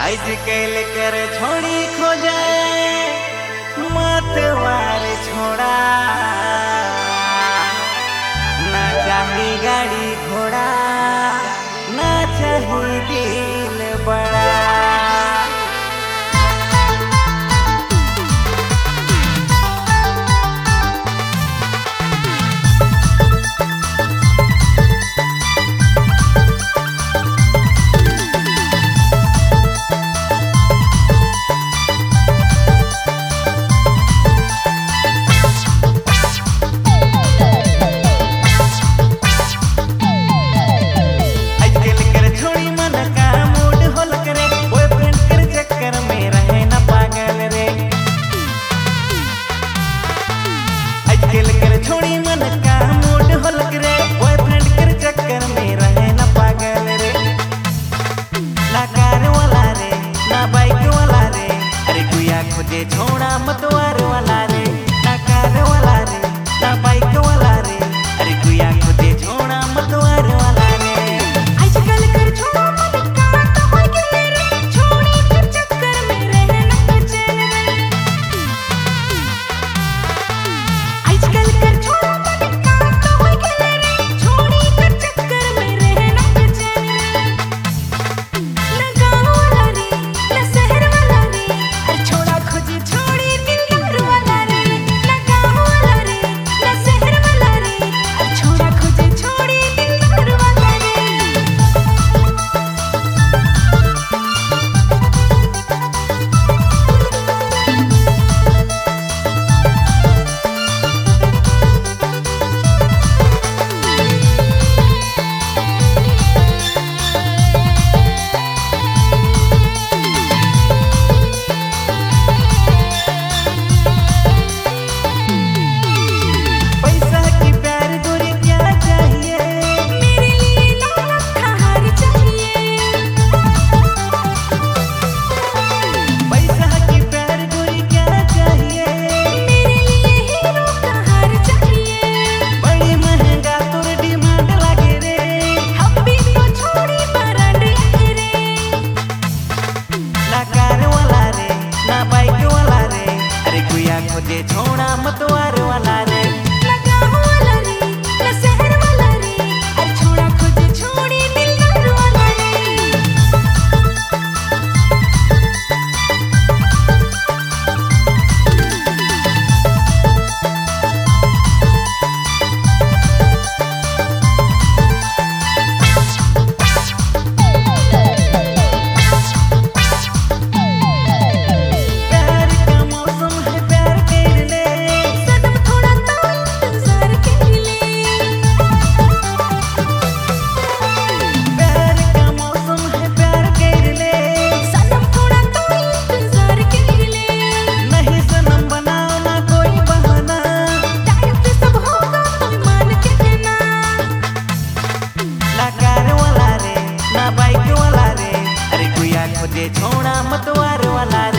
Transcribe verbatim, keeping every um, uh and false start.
आजकल कर छोड़ी खो जाए मतवार छोड़ा ना चाही गाड़ी घोड़ा ना चाही दिल बड़ा। छोड़ी मन का मूड होलक रे बॉयफ्रेंड कर चक्कर में रहे ना पागल रे। ना कार वाला रे ना बाइक वाला रे अरे गुया खोजे छोड़ा मतवार वाला रे। ना कार वाला रे ना बाइक वाला रे अरे गुया खोजे छोड़ा मतवार वाला रे। आजकल कर छोड़ा मन का तो हो गए रे छोड़ी कर चक्कर में रहे ना बचन रे। आजकल कर खोजे छोड़ा मतवार वाला रे। लगा वाला रे ना शहर वाला रे अरे छोड़ा खोजे छोड़ी दिलदार वाला रे। खोजे छोड़ा मतवार वाला रे।